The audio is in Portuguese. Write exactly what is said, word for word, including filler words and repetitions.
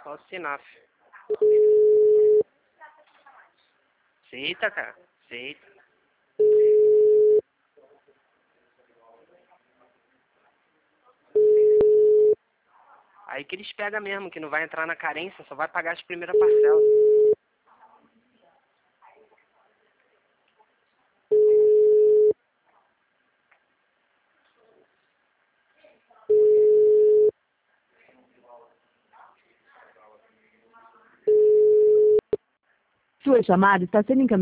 Só o Sinaf. Aceita, cara. Aceita. Aí que eles pegam mesmo, que não vai entrar na carência, só vai pagar as primeiras parcelas. Sua chamada está sendo encaminhada.